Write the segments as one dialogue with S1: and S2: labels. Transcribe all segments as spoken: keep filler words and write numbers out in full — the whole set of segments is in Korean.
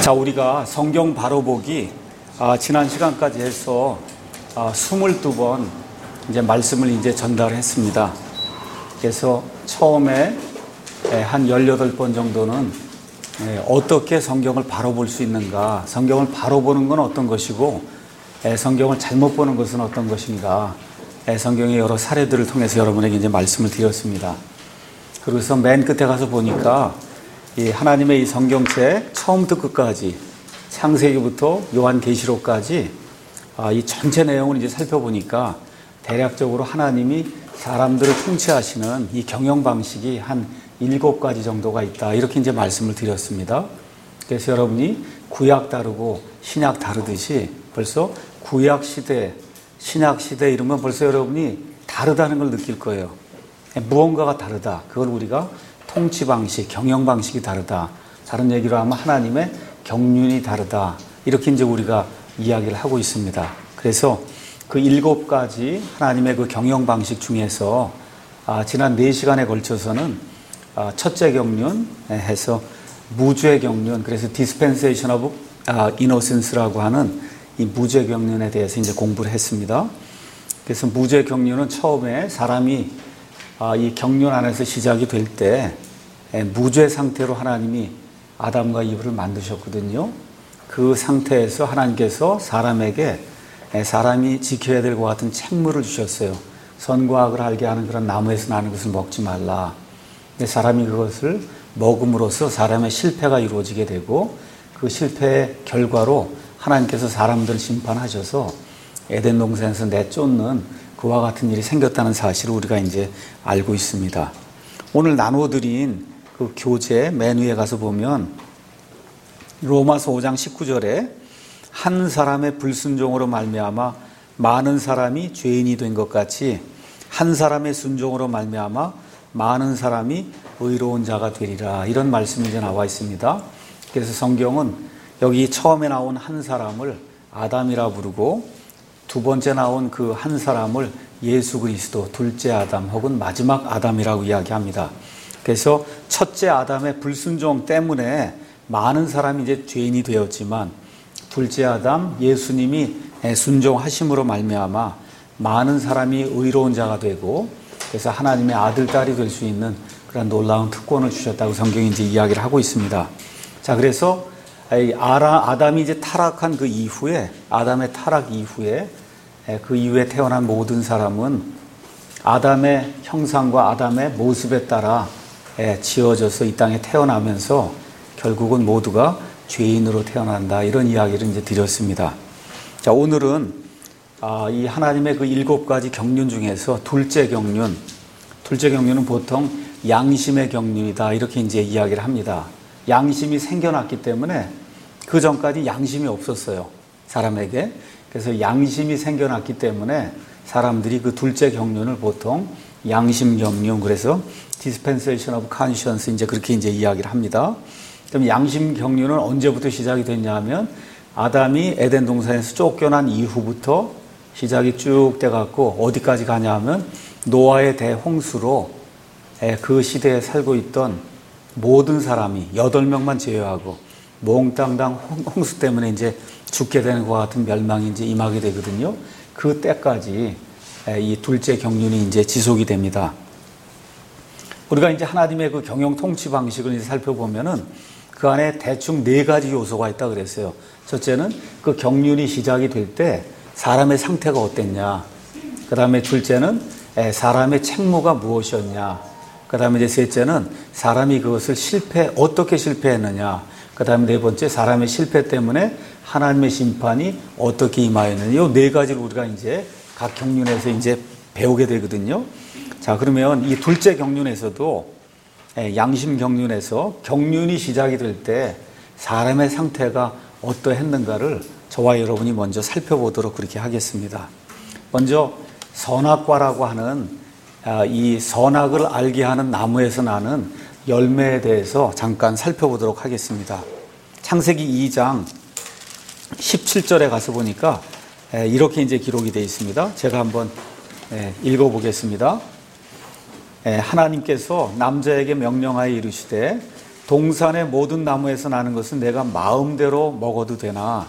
S1: 자, 우리가 성경 바로 보기 아, 지난 시간까지 해서 아, 스물두 번 이제 말씀을 이제 전달했습니다. 그래서 처음에 한 열여덟 번 정도는 어떻게 성경을 바로 볼 수 있는가, 성경을 바로 보는 건 어떤 것이고 성경을 잘못 보는 것은 어떤 것인가, 성경의 여러 사례들을 통해서 여러분에게 이제 말씀을 드렸습니다. 그래서 맨 끝에 가서 보니까 이 하나님의 이 성경책 처음부터 끝까지 창세기부터 요한계시록까지 아, 이 전체 내용을 이제 살펴보니까 대략적으로 하나님이 사람들을 통치하시는 이 경영 방식이 한 일곱 가지 정도가 있다, 이렇게 이제 말씀을 드렸습니다. 그래서 여러분이 구약 다르고 신약 다르듯이 벌써 구약 시대, 신약 시대 이러면 벌써 여러분이 다르다는 걸 느낄 거예요. 무언가가 다르다. 그걸 우리가 통치 방식, 경영 방식이 다르다. 다른 얘기로 하면 하나님의 경륜이 다르다. 이렇게 이제 우리가 이야기를 하고 있습니다. 그래서 그 일곱 가지 하나님의 그 경영 방식 중에서 아, 지난 네 시간에 걸쳐서는 아, 첫째 경륜 해서 무죄 경륜, 그래서 디스펜세이션 오브 이노센스라고 하는 이 무죄 경륜에 대해서 이제 공부를 했습니다. 그래서 무죄 경륜은 처음에 사람이 아, 이 경륜 안에서 시작이 될 때 무죄 상태로 하나님이 아담과 이브를 만드셨거든요. 그 상태에서 하나님께서 사람에게 사람이 지켜야 될 것 같은 책무를 주셨어요. 선과 악을 알게 하는 그런 나무에서 나는 것을 먹지 말라. 근데 사람이 그것을 먹음으로써 사람의 실패가 이루어지게 되고, 그 실패의 결과로 하나님께서 사람들을 심판하셔서 에덴 동산에서 내쫓는 그와 같은 일이 생겼다는 사실을 우리가 이제 알고 있습니다. 오늘 나눠드린 그 교재 맨 위에 가서 보면 로마서 오 장 십구 절에 한 사람의 불순종으로 말미암아 많은 사람이 죄인이 된 것 같이 한 사람의 순종으로 말미암아 많은 사람이 의로운 자가 되리라, 이런 말씀이 이제 나와 있습니다. 그래서 성경은 여기 처음에 나온 한 사람을 아담이라 부르고, 두 번째 나온 그 한 사람을 예수 그리스도, 둘째 아담 혹은 마지막 아담이라고 이야기합니다. 그래서 첫째 아담의 불순종 때문에 많은 사람이 이제 죄인이 되었지만, 둘째 아담 예수님이 순종하심으로 말미암아 많은 사람이 의로운 자가 되고, 그래서 하나님의 아들, 딸이 될 수 있는 그런 놀라운 특권을 주셨다고 성경이 이제 이야기를 하고 있습니다. 자, 그래서 아라, 아담이 이제 타락한 그 이후에, 아담의 타락 이후에, 그 이후에 태어난 모든 사람은 아담의 형상과 아담의 모습에 따라 지어져서 이 땅에 태어나면서 결국은 모두가 죄인으로 태어난다, 이런 이야기를 이제 드렸습니다. 자, 오늘은 이 하나님의 그 일곱 가지 경륜 중에서 둘째 경륜, 둘째 경륜은 보통 양심의 경륜이다, 이렇게 이제 이야기를 합니다. 양심이 생겨났기 때문에 그 전까지 양심이 없었어요, 사람에게. 그래서 양심이 생겨났기 때문에 사람들이 그 둘째 경륜을 보통 양심 경륜, 그래서 dispensation of conscience, 이제 그렇게 이제 이야기를 합니다. 그럼 양심 경륜은 언제부터 시작이 됐냐면 아담이 에덴 동산에서 쫓겨난 이후부터 시작이 쭉 돼갖고 어디까지 가냐면 노아의 대홍수로 그 시대에 살고 있던 모든 사람이 여덟 명만 제외하고 몽땅당 홍수 때문에 이제 죽게 되는 것 같은 멸망이 이제 임하게 되거든요. 그 때까지 이 둘째 경륜이 이제 지속이 됩니다. 우리가 이제 하나님의 그 경영 통치 방식을 이제 살펴보면은 그 안에 대충 네 가지 요소가 있다 그랬어요. 첫째는 그 경륜이 시작이 될 때 사람의 상태가 어땠냐. 그 다음에 둘째는 사람의 책무가 무엇이었냐. 그 다음에 이제 셋째는 사람이 그것을 실패, 어떻게 실패했느냐. 그 다음에 네 번째, 사람의 실패 때문에 하나님의 심판이 어떻게 임하였느냐. 이 네 가지를 우리가 이제 각 경륜에서 이제 배우게 되거든요. 자, 그러면 이 둘째 경륜에서도 양심 경륜에서 경륜이 시작이 될 때 사람의 상태가 어떠했는가를 저와 여러분이 먼저 살펴보도록 그렇게 하겠습니다. 먼저 선악과라고 하는 이 선악을 알게 하는 나무에서 나는 열매에 대해서 잠깐 살펴보도록 하겠습니다. 창세기 이 장 십칠 절에 가서 보니까 이렇게 이제 기록이 되어 있습니다. 제가 한번 읽어보겠습니다. 하나님께서 남자에게 명령하여 이르시되 동산의 모든 나무에서 나는 것은 내가 마음대로 먹어도 되나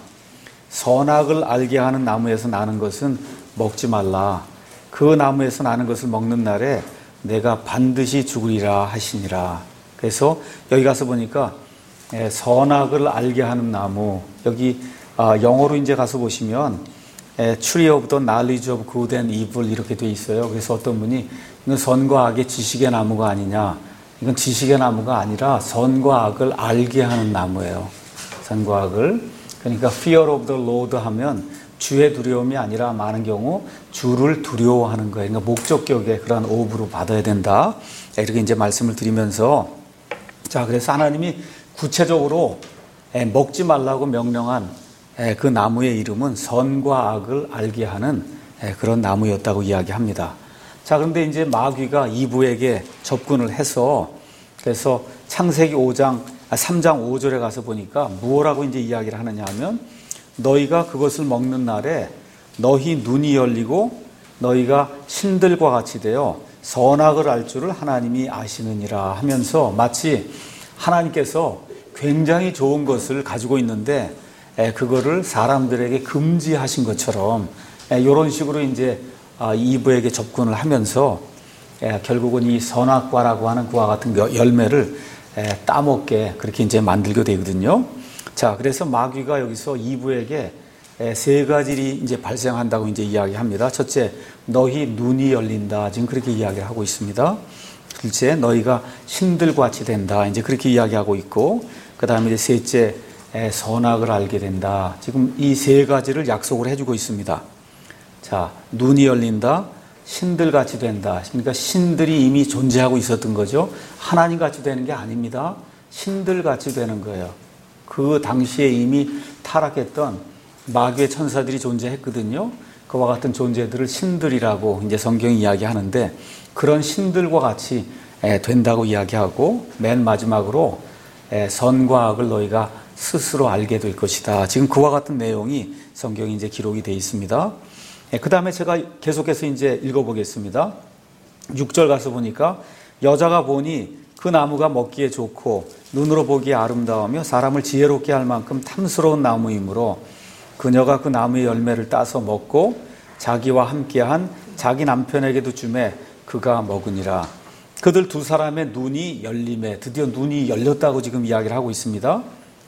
S1: 선악을 알게 하는 나무에서 나는 것은 먹지 말라. 그 나무에서 나는 것을 먹는 날에 내가 반드시 죽으리라 하시니라. 그래서 여기 가서 보니까 선악을 알게 하는 나무, 여기 영어로 이제 가서 보시면 Tree of the Knowledge of Good and Evil 이렇게 돼 있어요. 그래서 어떤 분이 이건 선과 악의 지식의 나무가 아니냐, 이건 지식의 나무가 아니라 선과 악을 알게 하는 나무예요. 선과 악을. 그러니까 Fear of the Lord 하면 주의 두려움이 아니라 많은 경우 주를 두려워하는 거예요. 그러니까 목적격의 그런 오브로 받아야 된다. 이렇게 이제 말씀을 드리면서, 자, 그래서 하나님이 구체적으로 먹지 말라고 명령한 그 나무의 이름은 선과 악을 알게 하는 그런 나무였다고 이야기합니다. 자, 그런데 이제 마귀가 이브에게 접근을 해서, 그래서 창세기 오 장, 삼 장 오 절에 가서 보니까 무엇라고 이제 이야기를 하느냐 하면, 너희가 그것을 먹는 날에 너희 눈이 열리고 너희가 신들과 같이 되어 선악을 알 줄을 하나님이 아시느니라 하면서, 마치 하나님께서 굉장히 좋은 것을 가지고 있는데 그거를 사람들에게 금지하신 것처럼 이런 식으로 이제 이브에게 접근을 하면서 결국은 이 선악과라고 하는 그와 같은 열매를 따먹게 그렇게 이제 만들게 되거든요. 자, 그래서 마귀가 여기서 이브에게 세 가지 이제 발생한다고 이제 이야기합니다. 첫째, 너희 눈이 열린다. 지금 그렇게 이야기를 하고 있습니다. 둘째, 너희가 신들과 같이 된다. 이제 그렇게 이야기하고 있고, 그 다음에 이제 셋째, 선악을 알게 된다. 지금 이 세 가지를 약속을 해주고 있습니다. 자, 눈이 열린다. 신들 같이 된다. 그러니까 신들이 이미 존재하고 있었던 거죠. 하나님 같이 되는 게 아닙니다. 신들 같이 되는 거예요. 그 당시에 이미 타락했던 마귀의 천사들이 존재했거든요. 그와 같은 존재들을 신들이라고 이제 성경이 이야기하는데, 그런 신들과 같이 된다고 이야기하고, 맨 마지막으로 선과 악을 너희가 스스로 알게 될 것이다. 지금 그와 같은 내용이 성경에 이제 기록이 되어 있습니다. 그 다음에 제가 계속해서 이제 읽어보겠습니다. 육 절 가서 보니까, 여자가 보니 그 나무가 먹기에 좋고 눈으로 보기에 아름다우며 사람을 지혜롭게 할 만큼 탐스러운 나무이므로 그녀가 그 나무의 열매를 따서 먹고 자기와 함께한 자기 남편에게도 주매 그가 먹으니라. 그들 두 사람의 눈이 열림에, 드디어 눈이 열렸다고 지금 이야기를 하고 있습니다.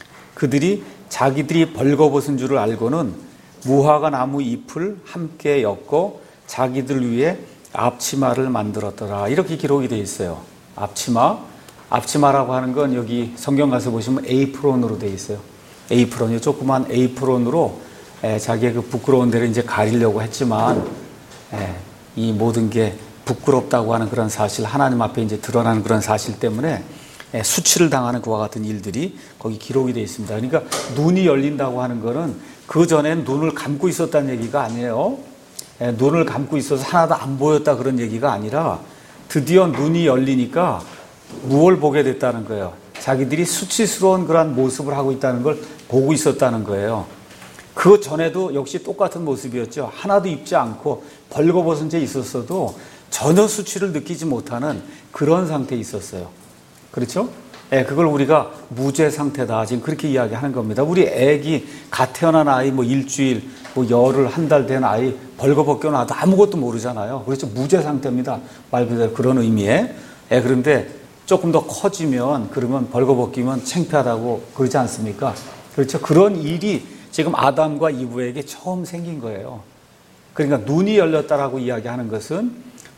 S1: 그들이 자기들이 벌거벗은 줄을 알고는 무화과 나무 잎을 함께 엮고 자기들 위해 앞치마를 만들었더라. 이렇게 기록이 되어 있어요. 앞치마. 앞치마라고 하는 건 여기 성경 가서 보시면 에이프론으로 되어 있어요. 에이프론이 조그만 에이프론으로 에, 자기의 그 부끄러운 데를 이제 가리려고 했지만, 에, 이 모든 게 부끄럽다고 하는 그런 사실, 하나님 앞에 이제 드러나는 그런 사실 때문에 에, 수치를 당하는 그와 같은 일들이 거기 기록이 되어 있습니다. 그러니까 눈이 열린다고 하는 거는 그 전엔 눈을 감고 있었다는 얘기가 아니에요. 에, 눈을 감고 있어서 하나도 안 보였다 그런 얘기가 아니라, 드디어 눈이 열리니까 무엇을 보게 됐다는 거예요. 자기들이 수치스러운 그런 모습을 하고 있다는 걸 보고 있었다는 거예요. 그 전에도 역시 똑같은 모습이었죠. 하나도 입지 않고 벌거벗은 채 있었어도 전혀 수치를 느끼지 못하는 그런 상태에 있었어요. 그렇죠? 예, 그걸 우리가 무죄 상태다. 지금 그렇게 이야기하는 겁니다. 우리 애기, 갓 태어난 아이, 뭐 일주일, 뭐 열흘, 한 달 된 아이 벌거벗겨 놔도 아무것도 모르잖아요. 그렇죠? 무죄 상태입니다. 말 그대로 그런 의미에. 예, 그런데 조금 더 커지면, 그러면 벌거벗기면 창피하다고 그러지 않습니까? 그렇죠? 그런 일이 지금 아담과 이브에게 처음 생긴 거예요. 그러니까 눈이 열렸다라고 이야기하는 것은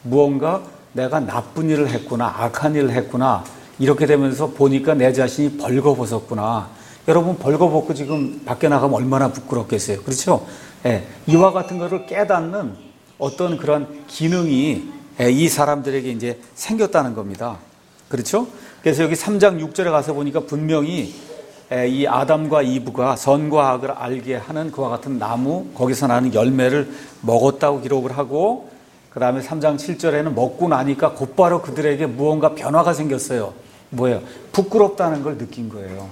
S1: 무언가 내가 나쁜 일을 했구나, 악한 일을 했구나, 이렇게 되면서 보니까 내 자신이 벌거벗었구나. 여러분, 벌거벗고 지금 밖에 나가면 얼마나 부끄럽겠어요. 그렇죠? 예, 이와 같은 것을 깨닫는 어떤 그런 기능이 예, 이 사람들에게 이제 생겼다는 겁니다. 그렇죠? 그래서 여기 삼 장 육 절에 가서 보니까 분명히 예, 이 아담과 이브가 선과 악을 알게 하는 그와 같은 나무, 거기서 나는 열매를 먹었다고 기록을 하고, 그 다음에 삼 장 칠 절에는 먹고 나니까 곧바로 그들에게 무언가 변화가 생겼어요. 뭐예요? 부끄럽다는 걸 느낀 거예요.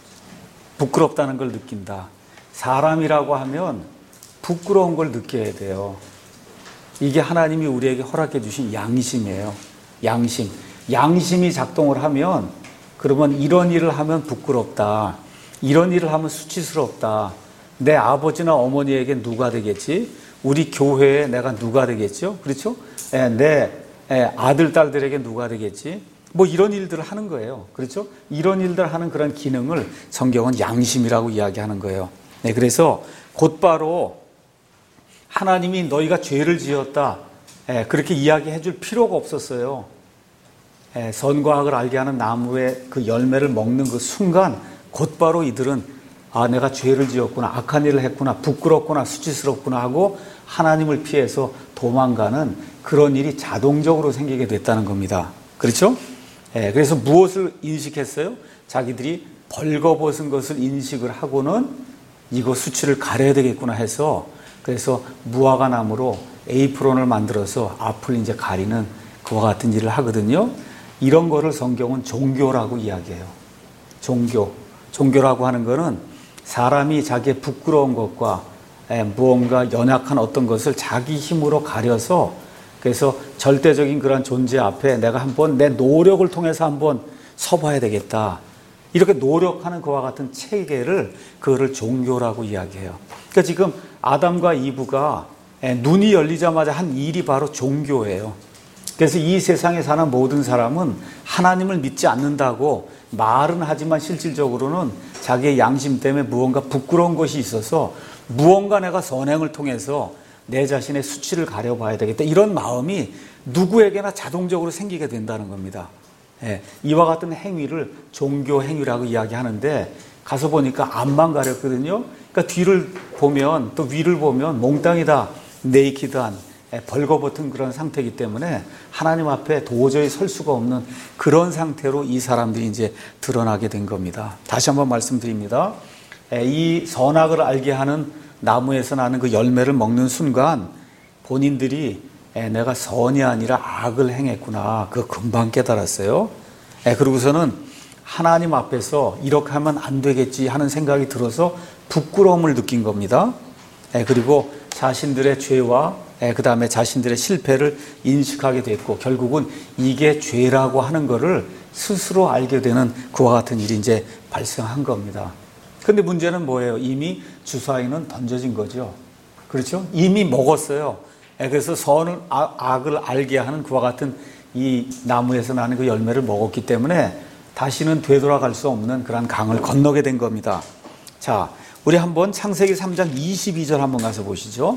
S1: 부끄럽다는 걸 느낀다. 사람이라고 하면 부끄러운 걸 느껴야 돼요. 이게 하나님이 우리에게 허락해 주신 양심이에요. 양심. 양심이 작동을 하면 그러면 이런 일을 하면 부끄럽다. 이런 일을 하면 수치스럽다. 내 아버지나 어머니에게 누가 되겠지? 우리 교회에 내가 누가 되겠죠? 그렇죠? 예, 내 예, 아들, 딸들에게 누가 되겠지? 뭐 이런 일들을 하는 거예요. 그렇죠? 이런 일들 하는 그런 기능을 성경은 양심이라고 이야기하는 거예요. 네, 그래서 곧바로 하나님이 너희가 죄를 지었다. 예, 그렇게 이야기해 줄 필요가 없었어요. 예, 선과 악을 알게 하는 나무의 그 열매를 먹는 그 순간 곧바로 이들은 아, 내가 죄를 지었구나, 악한 일을 했구나, 부끄럽구나, 수치스럽구나 하고 하나님을 피해서 도망가는 그런 일이 자동적으로 생기게 됐다는 겁니다. 그렇죠? 예, 그래서 무엇을 인식했어요? 자기들이 벌거벗은 것을 인식을 하고는 이거 수치를 가려야 되겠구나 해서 그래서 무화과 나무로 에이프론을 만들어서 앞을 이제 가리는 그와 같은 일을 하거든요. 이런 거를 성경은 종교라고 이야기해요. 종교. 종교라고 하는 거는 사람이 자기의 부끄러운 것과 무언가 연약한 어떤 것을 자기 힘으로 가려서 그래서 절대적인 그런 존재 앞에 내가 한번 내 노력을 통해서 한번 서봐야 되겠다. 이렇게 노력하는 그와 같은 체계를 그거를 종교라고 이야기해요. 그러니까 지금 아담과 이브가 눈이 열리자마자 한 일이 바로 종교예요. 그래서 이 세상에 사는 모든 사람은 하나님을 믿지 않는다고 말은 하지만 실질적으로는 자기의 양심 때문에 무언가 부끄러운 것이 있어서 무언가 내가 선행을 통해서 내 자신의 수치를 가려봐야 되겠다. 이런 마음이 누구에게나 자동적으로 생기게 된다는 겁니다. 예, 이와 같은 행위를 종교 행위라고 이야기하는데 가서 보니까 앞만 가렸거든요. 그러니까 뒤를 보면 또 위를 보면 몽땅이 다 네이키드한 벌거벗은 그런 상태이기 때문에 하나님 앞에 도저히 설 수가 없는 그런 상태로 이 사람들이 이제 드러나게 된 겁니다. 다시 한번 말씀드립니다. 이 선악을 알게 하는 나무에서 나는 그 열매를 먹는 순간 본인들이 내가 선이 아니라 악을 행했구나. 그거 금방 깨달았어요. 그러고서는 하나님 앞에서 이렇게 하면 안 되겠지 하는 생각이 들어서 부끄러움을 느낀 겁니다. 그리고 자신들의 죄와 그 다음에 자신들의 실패를 인식하게 됐고 결국은 이게 죄라고 하는 것을 스스로 알게 되는 그와 같은 일이 이제 발생한 겁니다. 그런데 문제는 뭐예요? 이미 주사위는 던져진 거죠. 그렇죠? 이미 먹었어요. 그래서 선을 악을 알게 하는 그와 같은 이 나무에서 나는 그 열매를 먹었기 때문에 다시는 되돌아갈 수 없는 그런 강을 건너게 된 겁니다. 자, 우리 한번 창세기 삼 장 이십이 절 한번 가서 보시죠.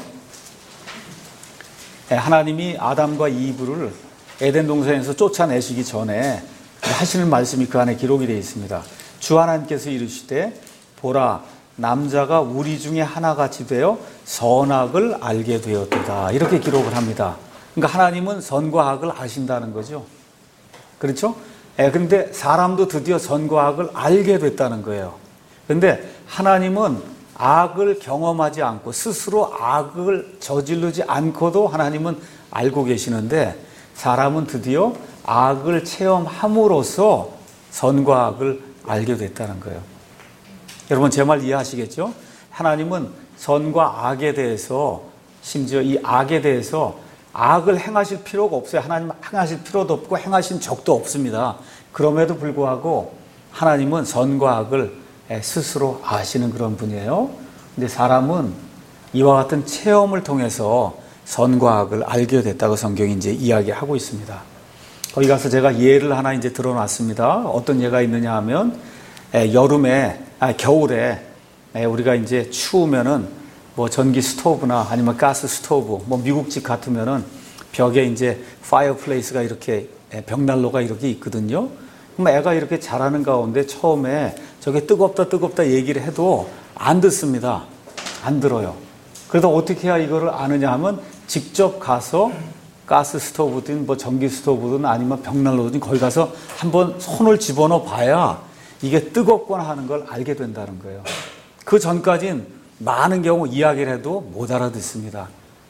S1: 하나님이 아담과 이브를 에덴 동산에서 쫓아내시기 전에 하시는 말씀이 그 안에 기록이 되어 있습니다. 주 하나님께서 이르시되 보라 남자가 우리 중에 하나같이 되어 선악을 알게 되었도다. 이렇게 기록을 합니다. 그러니까 하나님은 선과 악을 아신다는 거죠. 그렇죠? 그런데 사람도 드디어 선과 악을 알게 됐다는 거예요. 그런데 하나님은 악을 경험하지 않고 스스로 악을 저지르지 않고도 하나님은 알고 계시는데 사람은 드디어 악을 체험함으로써 선과 악을 알게 됐다는 거예요. 여러분 제 말 이해하시겠죠? 하나님은 선과 악에 대해서 심지어 이 악에 대해서 악을 행하실 필요가 없어요. 하나님 행하실 필요도 없고 행하신 적도 없습니다. 그럼에도 불구하고 하나님은 선과 악을 스스로 아시는 그런 분이에요. 근데 사람은 이와 같은 체험을 통해서 선과 악을 알게 됐다고 성경이 이제 이야기하고 있습니다. 거기 가서 제가 예를 하나 이제 들어놨습니다. 어떤 예가 있느냐 하면 여름에, 아, 겨울에 우리가 이제 추우면은 뭐 전기 스토브나 아니면 가스 스토브, 뭐 미국집 같으면은 벽에 이제 파이어플레이스가 이렇게 벽난로가 이렇게 있거든요. 그럼 애가 이렇게 자라는 가운데 처음에 저게 뜨겁다 뜨겁다 얘기를 해도 안 듣습니다. 안 들어요. 그래서 어떻게 해야 이거를 아느냐 하면 직접 가서 가스 스토브든 뭐 전기 스토브든 아니면 벽난로든 거기 가서 한번 손을 집어넣어 봐야 이게 뜨겁거나 하는 걸 알게 된다는 거예요. 그 전까진 많은 경우 이야기를 해도 못 알아듣습니다.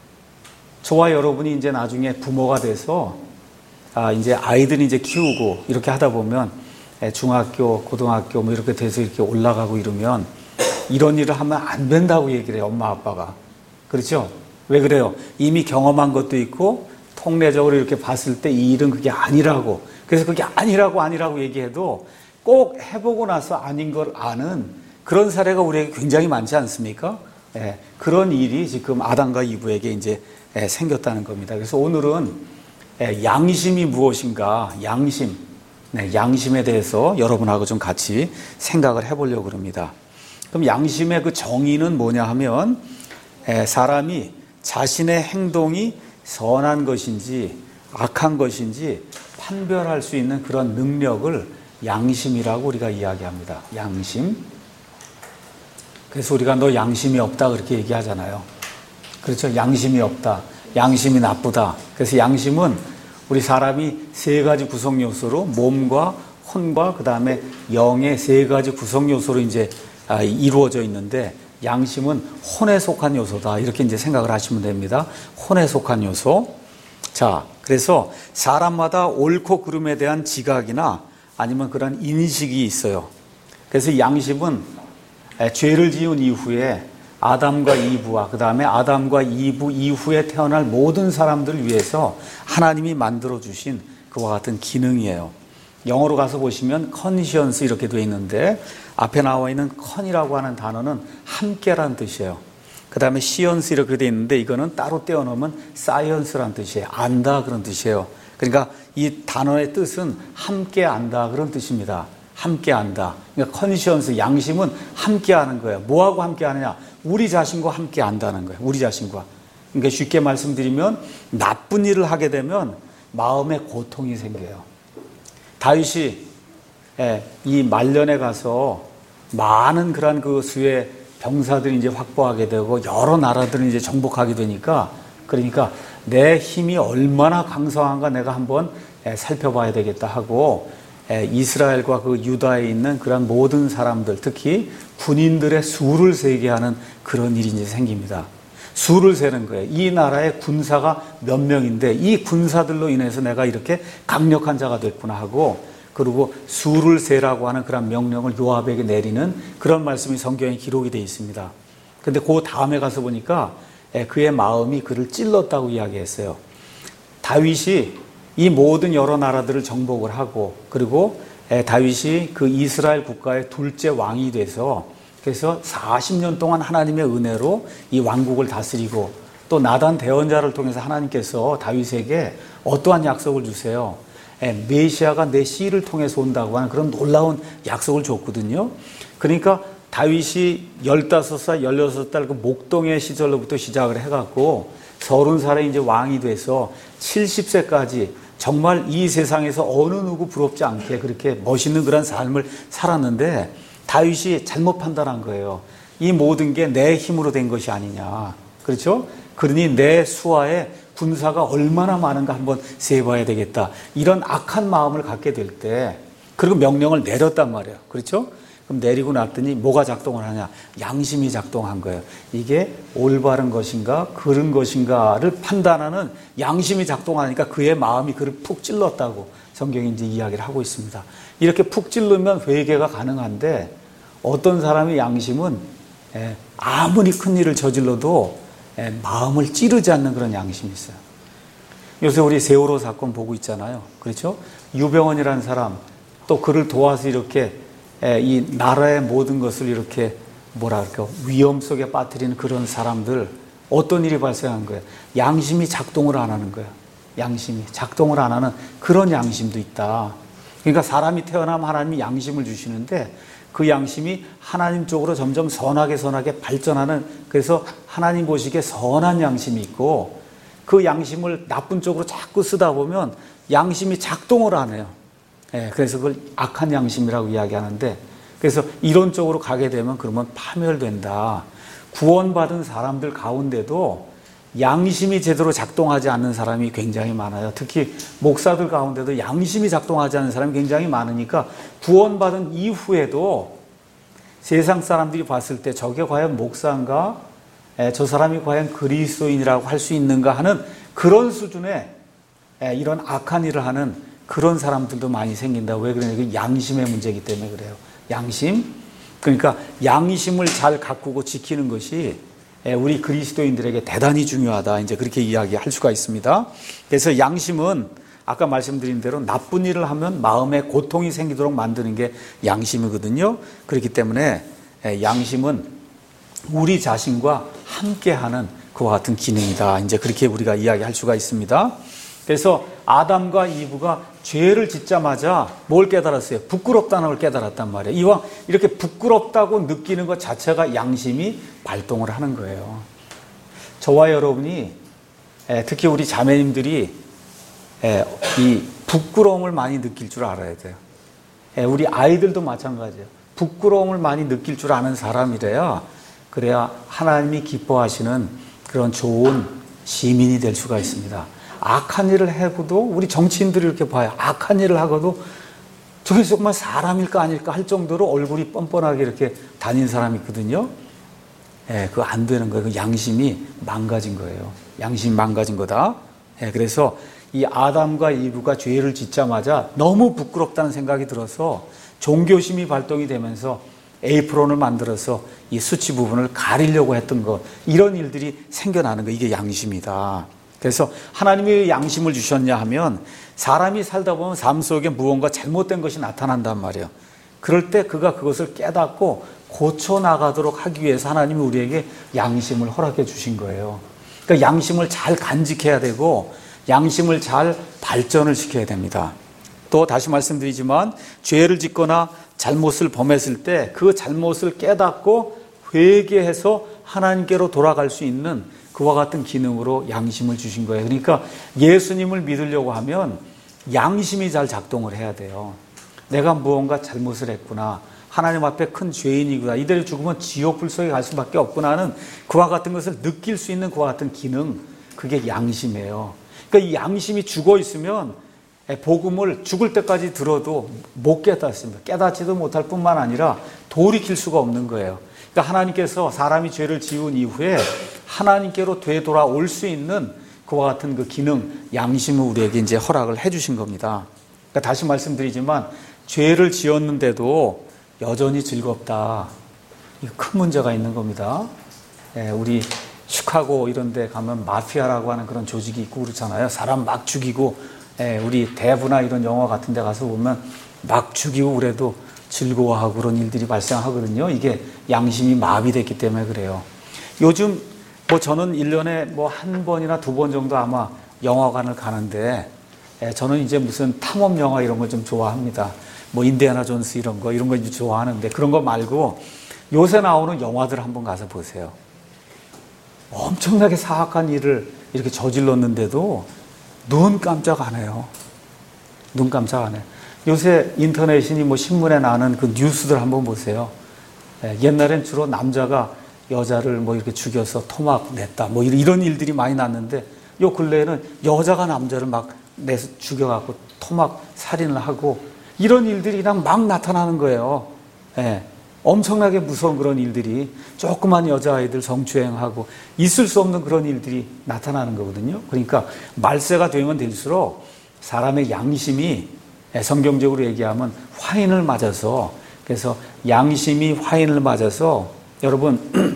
S1: 저와 여러분이 이제 나중에 부모가 돼서 아, 이제 아이들이 이제 키우고 이렇게 하다 보면 중학교, 고등학교 뭐 이렇게 돼서 이렇게 올라가고 이러면 이런 일을 하면 안 된다고 얘기를 해요. 엄마, 아빠가. 그렇죠? 왜 그래요? 이미 경험한 것도 있고 통례적으로 이렇게 봤을 때 이 일은 그게 아니라고. 그래서 그게 아니라고 아니라고 얘기해도 꼭 해보고 나서 아닌 걸 아는 그런 사례가 우리에게 굉장히 많지 않습니까? 예, 그런 일이 지금 아담과 이브에게 이제 예, 생겼다는 겁니다. 그래서 오늘은 예, 양심이 무엇인가, 양심, 네, 양심에 대해서 여러분하고 좀 같이 생각을 해보려고 합니다. 그럼 양심의 그 정의는 뭐냐 하면 예, 사람이 자신의 행동이 선한 것인지 악한 것인지 판별할 수 있는 그런 능력을 양심이라고 우리가 이야기합니다. 양심. 그래서 우리가 너 양심이 없다 그렇게 얘기하잖아요. 그렇죠. 양심이 없다. 양심이 나쁘다. 그래서 양심은 우리 사람이 세 가지 구성 요소로 몸과 혼과 그 다음에 영의 세 가지 구성 요소로 이제 이루어져 있는데 양심은 혼에 속한 요소다. 이렇게 이제 생각을 하시면 됩니다. 혼에 속한 요소. 자, 그래서 사람마다 옳고 그름에 대한 지각이나 아니면 그런 인식이 있어요. 그래서 양심은 죄를 지은 이후에 아담과 이브와 그 다음에 아담과 이브 이후에 태어날 모든 사람들을 위해서 하나님이 만들어주신 그와 같은 기능이에요. 영어로 가서 보시면 conscience 이렇게 되어 있는데 앞에 나와 있는 con이라고 하는 단어는 함께라는 뜻이에요. 그 다음에 science 이렇게 되어 있는데 이거는 따로 떼어놓으면 science라는 뜻이에요. 안다 그런 뜻이에요. 그러니까 이 단어의 뜻은 함께 안다 그런 뜻입니다. 함께 안다. 그러니까 conscience, 양심은 함께 하는 거예요. 뭐하고 함께 하느냐? 우리 자신과 함께 안다는 거예요. 우리 자신과. 그러니까 쉽게 말씀드리면 나쁜 일을 하게 되면 마음에 고통이 생겨요. 다윗이 이 말년에 가서 많은 그런 그 수의 병사들이 이제 확보하게 되고 여러 나라들을 이제 정복하게 되니까 그러니까 내 힘이 얼마나 강성한가 내가 한번 살펴봐야 되겠다 하고 이스라엘과 그 유다에 있는 그런 모든 사람들 특히 군인들의 수를 세게 하는 그런 일이 이제 생깁니다. 수를 세는 거예요. 이 나라의 군사가 몇 명인데 이 군사들로 인해서 내가 이렇게 강력한 자가 됐구나 하고 그리고 수를 세라고 하는 그런 명령을 요압에게 내리는 그런 말씀이 성경에 기록이 되어 있습니다. 그런데 그 다음에 가서 보니까 그의 마음이 그를 찔렀다고 이야기했어요. 다윗이 이 모든 여러 나라들을 정복을 하고 그리고 다윗이 그 이스라엘 국가의 둘째 왕이 돼서 그래서 사십 년 동안 하나님의 은혜로 이 왕국을 다스리고 또 나단 대언자를 통해서 하나님께서 다윗에게 어떠한 약속을 주세요? 메시아가 내 씨를 통해서 온다고 하는 그런 놀라운 약속을 줬거든요. 그러니까 다윗이 열다섯 살, 열여섯 살 그 목동의 시절로부터 시작을 해갖고 서른 살에 이제 왕이 돼서 칠십 세까지 정말 이 세상에서 어느 누구 부럽지 않게 그렇게 멋있는 그런 삶을 살았는데 다윗이 잘못 판단한 거예요. 이 모든 게 내 힘으로 된 것이 아니냐. 그렇죠? 그러니 내 수하에 군사가 얼마나 많은가 한번 세봐야 되겠다. 이런 악한 마음을 갖게 될 때 그리고 명령을 내렸단 말이에요. 그렇죠? 그럼 내리고 났더니 뭐가 작동을 하냐? 양심이 작동한 거예요. 이게 올바른 것인가 그른 것인가를 판단하는 양심이 작동하니까 그의 마음이 그를 푹 찔렀다고 성경이 이제 이야기를 하고 있습니다. 이렇게 푹 찔르면 회개가 가능한데 어떤 사람의 양심은 아무리 큰 일을 저질러도 마음을 찌르지 않는 그런 양심이 있어요. 요새 우리 세월호 사건 보고 있잖아요. 그렇죠? 유병헌이라는 사람 또 그를 도와서 이렇게 이 나라의 모든 것을 이렇게 뭐랄까 위험 속에 빠뜨리는 그런 사람들 어떤 일이 발생한 거예요? 양심이 작동을 안 하는 거예요. 양심이 작동을 안 하는 그런 양심도 있다. 그러니까 사람이 태어나면 하나님이 양심을 주시는데 그 양심이 하나님 쪽으로 점점 선하게 선하게 발전하는 그래서 하나님 보시기에 선한 양심이 있고 그 양심을 나쁜 쪽으로 자꾸 쓰다 보면 양심이 작동을 안 해요. 예, 그래서 그걸 악한 양심이라고 이야기하는데 그래서 이런 쪽으로 가게 되면 그러면 파멸된다. 구원받은 사람들 가운데도 양심이 제대로 작동하지 않는 사람이 굉장히 많아요. 특히 목사들 가운데도 양심이 작동하지 않는 사람이 굉장히 많으니까 구원받은 이후에도 세상 사람들이 봤을 때 저게 과연 목사인가? 저 사람이 과연 그리스도인이라고 할 수 있는가 하는 그런 수준의 이런 악한 일을 하는 그런 사람들도 많이 생긴다. 왜 그러냐? 양심의 문제이기 때문에 그래요. 양심. 그러니까 양심을 잘 가꾸고 지키는 것이 우리 그리스도인들에게 대단히 중요하다. 이제 그렇게 이야기할 수가 있습니다. 그래서 양심은 아까 말씀드린 대로 나쁜 일을 하면 마음에 고통이 생기도록 만드는 게 양심이거든요. 그렇기 때문에 양심은 우리 자신과 함께하는 그와 같은 기능이다. 이제 그렇게 우리가 이야기할 수가 있습니다. 그래서 아담과 이브가 죄를 짓자마자 뭘 깨달았어요? 부끄럽다는 걸 깨달았단 말이에요. 이왕 이렇게 부끄럽다고 느끼는 것 자체가 양심이 발동을 하는 거예요. 저와 여러분이 특히 우리 자매님들이 이 부끄러움을 많이 느낄 줄 알아야 돼요. 우리 아이들도 마찬가지예요. 부끄러움을 많이 느낄 줄 아는 사람이래야 그래야 하나님이 기뻐하시는 그런 좋은 시민이 될 수가 있습니다. 악한 일을 해도 우리 정치인들이 이렇게 봐요. 악한 일을 하고도 저게 정말 사람일까 아닐까 할 정도로 얼굴이 뻔뻔하게 이렇게 다닌 사람이 있거든요. 예, 그거 안 되는 거예요. 그 양심이 망가진 거예요. 양심이 망가진 거다. 예, 그래서 이 아담과 이브가 죄를 짓자마자 너무 부끄럽다는 생각이 들어서 종교심이 발동이 되면서 에이프론을 만들어서 이 수치 부분을 가리려고 했던 것, 이런 일들이 생겨나는 거, 이게 양심이다. 그래서 하나님이 왜 양심을 주셨냐 하면 사람이 살다 보면 삶 속에 무언가 잘못된 것이 나타난단 말이에요. 그럴 때 그가 그것을 깨닫고 고쳐나가도록 하기 위해서 하나님이 우리에게 양심을 허락해 주신 거예요. 그러니까 양심을 잘 간직해야 되고 양심을 잘 발전을 시켜야 됩니다. 또 다시 말씀드리지만 죄를 짓거나 잘못을 범했을 때 그 잘못을 깨닫고 회개해서 하나님께로 돌아갈 수 있는 그와 같은 기능으로 양심을 주신 거예요. 그러니까 예수님을 믿으려고 하면 양심이 잘 작동을 해야 돼요. 내가 무언가 잘못을 했구나. 하나님 앞에 큰 죄인이구나. 이대로 죽으면 지옥 불 속에 갈 수밖에 없구나 하는 그와 같은 것을 느낄 수 있는 그와 같은 기능, 그게 양심이에요. 그러니까 이 양심이 죽어 있으면 복음을 죽을 때까지 들어도 못 깨닫습니다. 깨닫지도 못할 뿐만 아니라 돌이킬 수가 없는 거예요. 그러니까 하나님께서 사람이 죄를 지은 이후에 하나님께로 되돌아올 수 있는 그와 같은 그 기능, 양심을 우리에게 이제 허락을 해주신 겁니다. 그러니까 다시 말씀드리지만 죄를 지었는데도 여전히 즐겁다. 이거 큰 문제가 있는 겁니다. 예, 우리 시카고 이런 데 가면 마피아라고 하는 그런 조직이 있고 그렇잖아요. 사람 막 죽이고, 예, 우리 대부나 이런 영화 같은 데 가서 보면 막 죽이고 그래도 즐거워하고 그런 일들이 발생하거든요. 이게 양심이 마비됐기 때문에 그래요. 요즘 뭐 저는 일 년에 뭐 한 번이나 두 번 정도 아마 영화관을 가는데, 예, 저는 이제 무슨 탐험 영화 이런 걸 좀 좋아합니다. 뭐 인디애나 존스 이런 거 이런 거 이제 좋아하는데 그런 거 말고 요새 나오는 영화들 한번 가서 보세요. 엄청나게 사악한 일을 이렇게 저질렀는데도 눈 깜짝 안 해요. 눈 깜짝 안 해요. 요새 인터넷이니 뭐 신문에 나는 그 뉴스들 한번 보세요. 예, 옛날엔 주로 남자가 여자를 뭐 이렇게 죽여서 토막 냈다. 뭐 이런 일들이 많이 났는데 요 근래에는 여자가 남자를 막 내서 죽여갖고 토막 살인을 하고 이런 일들이 그냥 막 나타나는 거예요. 예, 엄청나게 무서운 그런 일들이 조그만 여자아이들 성추행하고 있을 수 없는 그런 일들이 나타나는 거거든요. 그러니까 말세가 되면 될수록 사람의 양심이 성경적으로 얘기하면 화인을 맞아서, 그래서 양심이 화인을 맞아서 여러분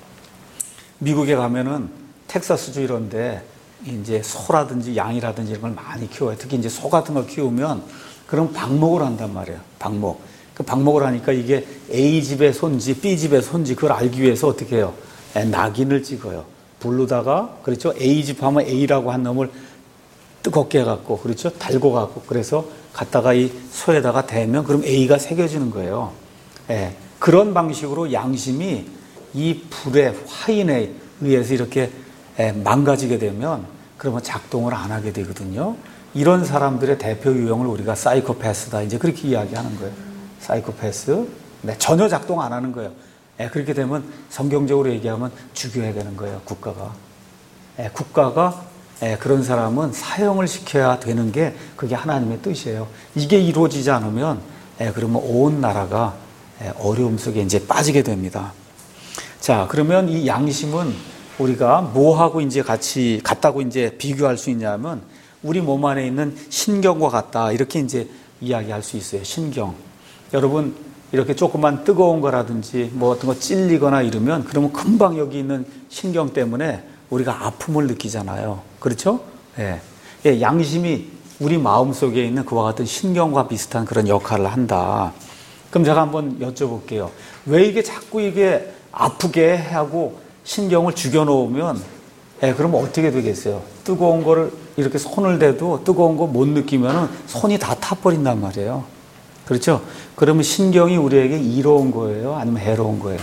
S1: 미국에 가면은 텍사스주 이런데 이제 소라든지 양이라든지 이런 걸 많이 키워요. 특히 이제 소 같은 걸 키우면 그럼 방목을 한단 말이에요. 방목. 그 방목을 하니까 이게 A 집의 손지, B 집의 손지 그걸 알기 위해서 어떻게 해요? 낙인을 찍어요. 불로다가, 그렇죠? A 집 하면 A라고 한 놈을 뜨겁게 해갖고, 그렇죠? 달고 갖고, 그래서 갖다가 이 소에다가 대면 그럼 A가 새겨지는 거예요. 예, 그런 방식으로 양심이 이 불의 화인에 의해서 이렇게 예, 망가지게 되면 그러면 작동을 안 하게 되거든요. 이런 사람들의 대표 유형을 우리가 사이코패스다 이제 그렇게 이야기하는 거예요. 사이코패스. 네, 전혀 작동 안 하는 거예요. 예, 그렇게 되면 성경적으로 얘기하면 죽여야 되는 거예요. 국가가. 예, 국가가 예, 그런 사람은 사형을 시켜야 되는 게 그게 하나님의 뜻이에요. 이게 이루어지지 않으면 예, 그러면 온 나라가 예, 어려움 속에 이제 빠지게 됩니다. 자, 그러면 이 양심은 우리가 뭐하고 이제 같이 같다고 이제 비교할 수 있냐면 우리 몸 안에 있는 신경과 같다 이렇게 이제 이야기할 수 있어요. 신경. 여러분 이렇게 조그만 뜨거운 거라든지 뭐 어떤 거 찔리거나 이러면 그러면 금방 여기 있는 신경 때문에 우리가 아픔을 느끼잖아요. 그렇죠? 예. 예, 양심이 우리 마음속에 있는 그와 같은 신경과 비슷한 그런 역할을 한다. 그럼 제가 한번 여쭤볼게요. 왜 이게 자꾸 이게 아프게 하고 신경을 죽여놓으면 예, 그러면 어떻게 되겠어요? 뜨거운 거를 이렇게 손을 대도 뜨거운 거 못 느끼면 손이 다 타버린단 말이에요. 그렇죠? 그러면 신경이 우리에게 이로운 거예요? 아니면 해로운 거예요?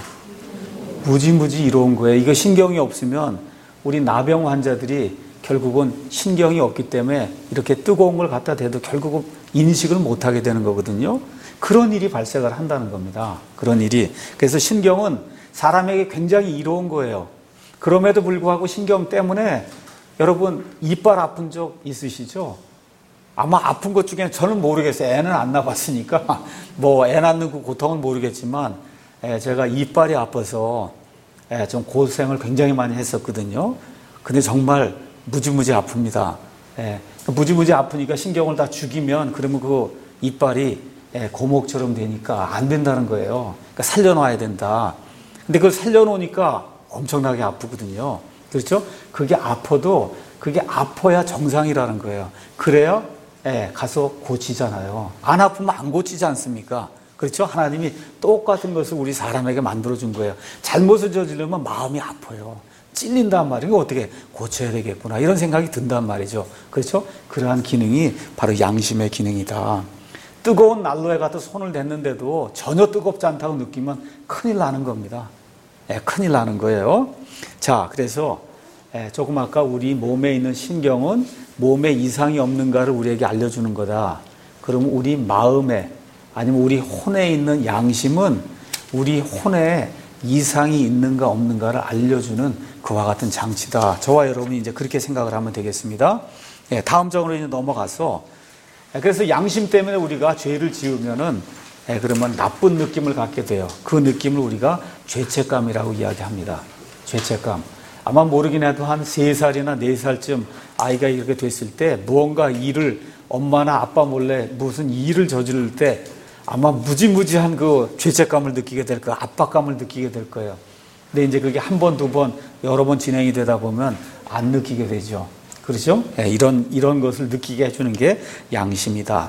S1: 무지무지 이로운 거예요. 이거 신경이 없으면 우리 나병 환자들이 결국은 신경이 없기 때문에 이렇게 뜨거운 걸 갖다 대도 결국은 인식을 못하게 되는 거거든요. 그런 일이 발생을 한다는 겁니다. 그런 일이. 그래서 신경은 사람에게 굉장히 이로운 거예요. 그럼에도 불구하고 신경 때문에 여러분 이빨 아픈 적 있으시죠? 아마 아픈 것 중에 저는 모르겠어요. 애는 안 낳아봤으니까 뭐 애 낳는 그 고통은 모르겠지만 제가 이빨이 아파서 좀 고생을 굉장히 많이 했었거든요. 근데 정말 무지무지 아픕니다. 무지무지 아프니까 신경을 다 죽이면 그러면 그 이빨이 고목처럼 되니까 안 된다는 거예요. 그러니까 살려놔야 된다. 근데 그걸 살려놓으니까 엄청나게 아프거든요. 그렇죠? 그게 아파도 그게 아파야 정상이라는 거예요. 그래야 예, 가서 고치잖아요. 안 아프면 안 고치지 않습니까? 그렇죠? 하나님이 똑같은 것을 우리 사람에게 만들어준 거예요. 잘못을 저지르면 마음이 아파요. 찔린단 말이에요. 어떻게 고쳐야 되겠구나 이런 생각이 든단 말이죠. 그렇죠? 그러한 기능이 바로 양심의 기능이다. 뜨거운 난로에 가서 손을 댔는데도 전혀 뜨겁지 않다고 느끼면 큰일 나는 겁니다. 예, 큰일 나는 거예요. 자, 그래서 예, 조금 아까 우리 몸에 있는 신경은 몸에 이상이 없는가를 우리에게 알려주는 거다. 그러면 우리 마음에 아니면 우리 혼에 있는 양심은 우리 혼에 이상이 있는가 없는가를 알려주는 그와 같은 장치다. 저와 여러분이 이제 그렇게 생각을 하면 되겠습니다. 예, 다음 장으로 이제 넘어가서 예, 그래서 양심 때문에 우리가 죄를 지으면은 예, 그러면 나쁜 느낌을 갖게 돼요. 그 느낌을 우리가 죄책감이라고 이야기합니다. 죄책감. 아마 모르긴 해도 한 세 살이나 네 살쯤 아이가 이렇게 됐을 때 무언가 일을 엄마나 아빠 몰래 무슨 일을 저지를 때 아마 무지무지한 그 죄책감을 느끼게 될 거예요. 압박감을 느끼게 될 거예요. 근데 이제 그게 한 번, 두 번, 여러 번 진행이 되다 보면 안 느끼게 되죠. 그렇죠? 예, 이런, 이런 것을 느끼게 해주는 게 양심이다.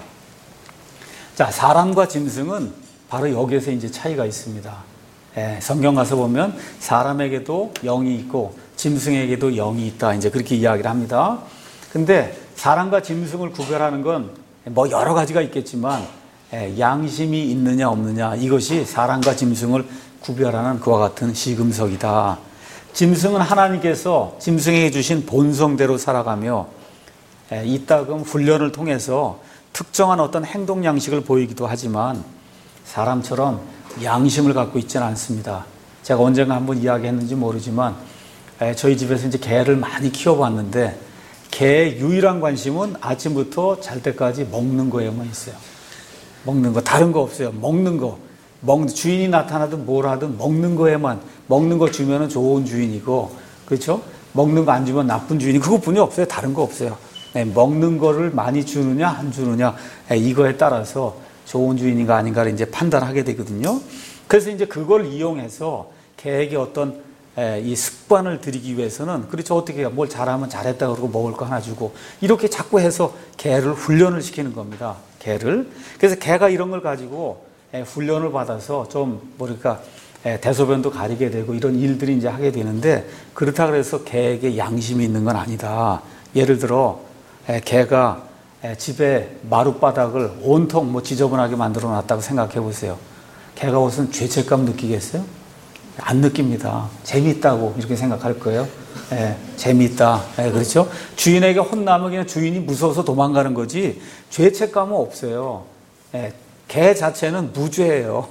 S1: 자, 사람과 짐승은 바로 여기에서 이제 차이가 있습니다. 예, 성경 가서 보면 사람에게도 영이 있고 짐승에게도 영이 있다. 이제 그렇게 이야기를 합니다. 근데 사람과 짐승을 구별하는 건 뭐 여러 가지가 있겠지만 예, 양심이 있느냐 없느냐 이것이 사람과 짐승을 구별하는 그와 같은 시금석이다. 짐승은 하나님께서 짐승에게 주신 본성대로 살아가며 예, 이따금 훈련을 통해서 특정한 어떤 행동 양식을 보이기도 하지만 사람처럼 양심을 갖고 있지는 않습니다. 제가 언젠가 한번 이야기했는지 모르지만 저희 집에서 이제 개를 많이 키워봤는데 개의 유일한 관심은 아침부터 잘 때까지 먹는 거에만 있어요. 먹는 거, 다른 거 없어요. 먹는 거. 먹, 주인이 나타나든 뭘 하든 먹는 거에만, 먹는 거 주면은 좋은 주인이고, 그렇죠? 먹는 거 안 주면 나쁜 주인이 그것뿐이 없어요. 다른 거 없어요. 네, 먹는 거를 많이 주느냐 안 주느냐 네, 이거에 따라서 좋은 주인인가 아닌가를 이제 판단하게 되거든요. 그래서 이제 그걸 이용해서 개에게 어떤 에, 이 습관을 들이기 위해서는 그렇죠. 어떻게 해요? 뭘 잘하면 잘했다 그러고 먹을 거 하나 주고 이렇게 자꾸 해서 개를 훈련을 시키는 겁니다. 개를. 그래서 개가 이런 걸 가지고 에, 훈련을 받아서 좀 뭐랄까 에, 대소변도 가리게 되고 이런 일들이 이제 하게 되는데 그렇다 그래서 개에게 양심이 있는 건 아니다. 예를 들어 에, 개가 에, 집에 마룻바닥을 온통 뭐 지저분하게 만들어 놨다고 생각해 보세요. 개가 무슨 죄책감 느끼겠어요? 안 느낍니다. 재미있다고 이렇게 생각할 거예요. 예, 재미있다. 예, 그렇죠? 주인에게 혼나면 그냥 주인이 무서워서 도망가는 거지 죄책감은 없어요. 예, 개 자체는 무죄예요.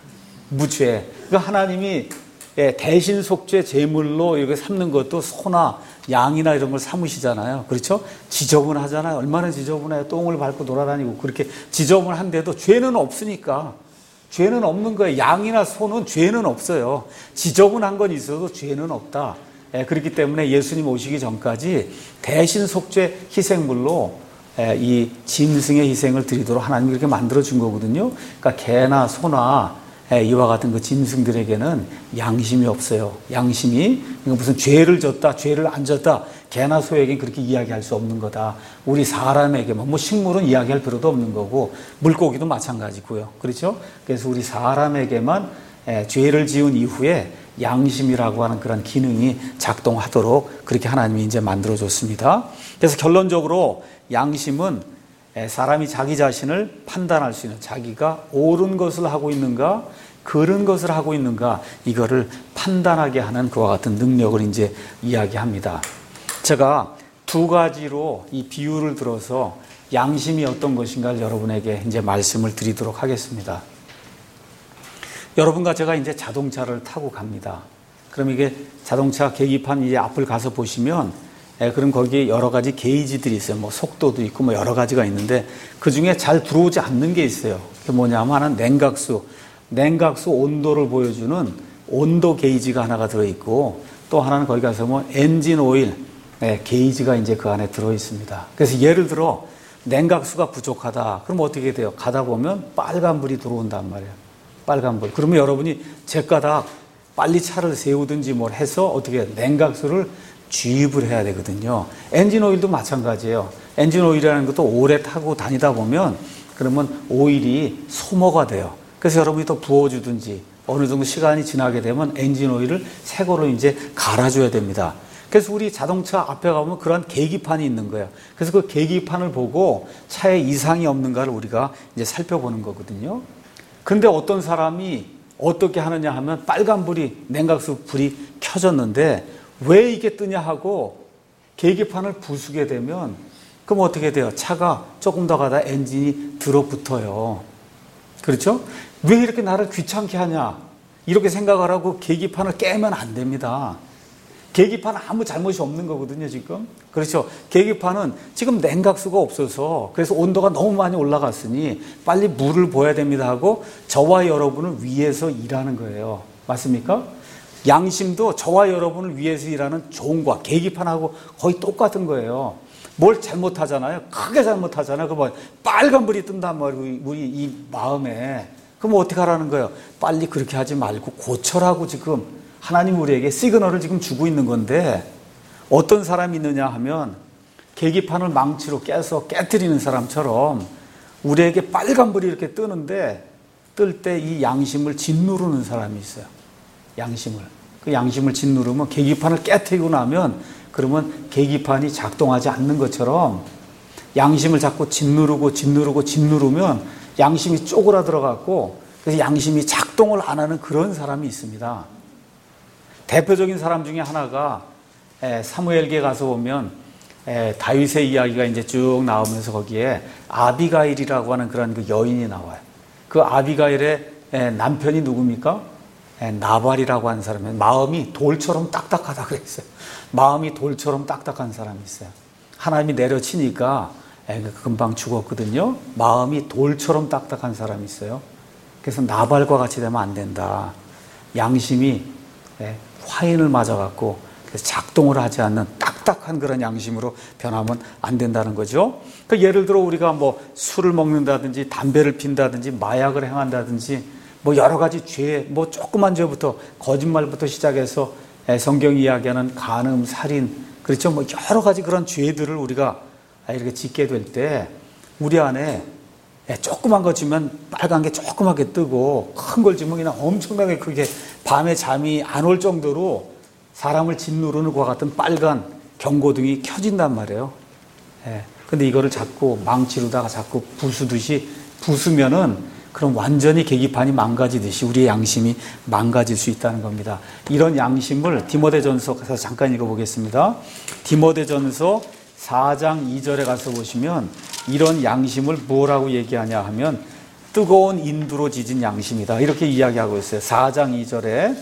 S1: 무죄. 그러니까 하나님이 예, 대신 속죄 제물로 이렇게 삼는 것도 소나 양이나 이런 걸 삼으시잖아요. 그렇죠? 지저분하잖아요. 얼마나 지저분해요. 똥을 밟고 돌아다니고 그렇게 지저분한데도 죄는 없으니까. 죄는 없는 거예요. 양이나 소는 죄는 없어요. 지저분한 건 있어도 죄는 없다. 예, 그렇기 때문에 예수님 오시기 전까지 대신 속죄 희생물로 예, 이 짐승의 희생을 드리도록 하나님이 그렇게 만들어준 거거든요. 그러니까 개나 소나 예, 이와 같은 그 짐승들에게는 양심이 없어요. 양심이 무슨 죄를 졌다, 죄를 안 졌다 개나 소에겐 그렇게 이야기할 수 없는 거다. 우리 사람에게만, 뭐 식물은 이야기할 필요도 없는 거고 물고기도 마찬가지고요. 그렇죠? 그래서 우리 사람에게만 에, 죄를 지은 이후에 양심이라고 하는 그런 기능이 작동하도록 그렇게 하나님이 이제 만들어줬습니다. 그래서 결론적으로 양심은 에, 사람이 자기 자신을 판단할 수 있는, 자기가 옳은 것을 하고 있는가 그른 것을 하고 있는가 이거를 판단하게 하는 그와 같은 능력을 이제 이야기합니다. 제가 두 가지로 이 비유를 들어서 양심이 어떤 것인가를 여러분에게 이제 말씀을 드리도록 하겠습니다. 여러분과 제가 이제 자동차를 타고 갑니다. 그럼 이게 자동차 계기판 이제 앞을 가서 보시면, 예, 그럼 거기에 여러 가지 게이지들이 있어요. 뭐 속도도 있고 뭐 여러 가지가 있는데 그 중에 잘 들어오지 않는 게 있어요. 그게 뭐냐면 하나는 냉각수. 냉각수 온도를 보여주는 온도 게이지가 하나가 들어있고 또 하나는 거기 가서 뭐 엔진 오일 네, 게이지가 이제 그 안에 들어있습니다. 그래서 예를 들어 냉각수가 부족하다. 그럼 어떻게 돼요? 가다 보면 빨간불이 들어온단 말이에요. 빨간불. 그러면 여러분이 제까닥 빨리 차를 세우든지 뭘 해서 어떻게 해요? 냉각수를 주입을 해야 되거든요. 엔진 오일도 마찬가지예요. 엔진 오일이라는 것도 오래 타고 다니다 보면 그러면 오일이 소모가 돼요. 그래서 여러분이 더 부어주든지 어느 정도 시간이 지나게 되면 엔진 오일을 새 거로 이제 갈아줘야 됩니다. 그래서 우리 자동차 앞에 가보면 그런 계기판이 있는 거예요. 그래서 그 계기판을 보고 차에 이상이 없는가를 우리가 이제 살펴보는 거거든요. 근데 어떤 사람이 어떻게 하느냐 하면 빨간불이, 냉각수 불이 켜졌는데 왜 이게 뜨냐 하고 계기판을 부수게 되면 그럼 어떻게 돼요? 차가 조금 더 가다 엔진이 들어붙어요. 그렇죠? 왜 이렇게 나를 귀찮게 하냐? 이렇게 생각을 하고 계기판을 깨면 안 됩니다. 계기판은 아무 잘못이 없는 거거든요, 지금. 그렇죠? 계기판은 지금 냉각수가 없어서 그래서 온도가 너무 많이 올라갔으니 빨리 물을 부어야 됩니다 하고 저와 여러분을 위해서 일하는 거예요. 맞습니까? 양심도 저와 여러분을 위해서 일하는 종과 계기판하고 거의 똑같은 거예요. 뭘 잘못하잖아요. 크게 잘못하잖아요. 그러면 빨간불이 뜬단 말이에요. 우리 이 마음에. 그럼 어떻게 하라는 거예요? 빨리 그렇게 하지 말고 고쳐라고 지금 하나님 우리에게 시그널을 지금 주고 있는 건데 어떤 사람이 있느냐 하면 계기판을 망치로 깨서 깨트리는 사람처럼 우리에게 빨간불이 이렇게 뜨는데 뜰 때 이 양심을 짓누르는 사람이 있어요. 양심을. 그 양심을 짓누르면 계기판을 깨트리고 나면 그러면 계기판이 작동하지 않는 것처럼 양심을 자꾸 짓누르고 짓누르고 짓누르면 양심이 쪼그라들어갖고 그래서 양심이 작동을 안 하는 그런 사람이 있습니다. 대표적인 사람 중에 하나가 사무엘기에 가서 보면 다윗의 이야기가 이제 쭉 나오면서 거기에 아비가일이라고 하는 그런 그 여인이 나와요. 그 아비가일의 남편이 누굽니까? 나발이라고 하는 사람이에요. 마음이 돌처럼 딱딱하다 그랬어요. 마음이 돌처럼 딱딱한 사람이 있어요. 하나님이 내려치니까 금방 죽었거든요. 마음이 돌처럼 딱딱한 사람이 있어요. 그래서 나발과 같이 되면 안 된다. 양심이 화인을 맞아갖고 그래서 작동을 하지 않는 딱딱한 그런 양심으로 변하면 안 된다는 거죠. 그 예를 들어 우리가 뭐 술을 먹는다든지 담배를 핀다든지 마약을 행한다든지 뭐 여러 가지 죄, 뭐 조그만 죄부터 거짓말부터 시작해서 성경이 이야기하는 간음, 살인, 그렇죠? 뭐 여러 가지 그런 죄들을 우리가 이렇게 짓게 될 때 우리 안에 조그만 거 지면 빨간 게 조그맣게 뜨고 큰 걸 지면 그냥 엄청나게 크게 밤에 잠이 안 올 정도로 사람을 짓누르는 것과 같은 빨간 경고등이 켜진단 말이에요. 예. 근데 이거를 자꾸 망치로다가 자꾸 부수듯이 부수면은 그럼 완전히 계기판이 망가지듯이 우리의 양심이 망가질 수 있다는 겁니다. 이런 양심을 디모데전서 가서 잠깐 읽어보겠습니다. 디모데전서 사 장 이 절에 가서 보시면 이런 양심을 뭐라고 얘기하냐 하면 뜨거운 인두로 지진 양심이다. 이렇게 이야기하고 있어요. 사 장 이 절에